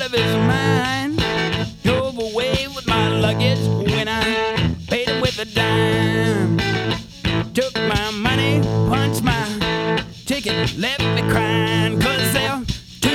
of his mind. Drove away with my luggage when I paid him with a dime. Took my money, punched my ticket, left me crying, 'cause they're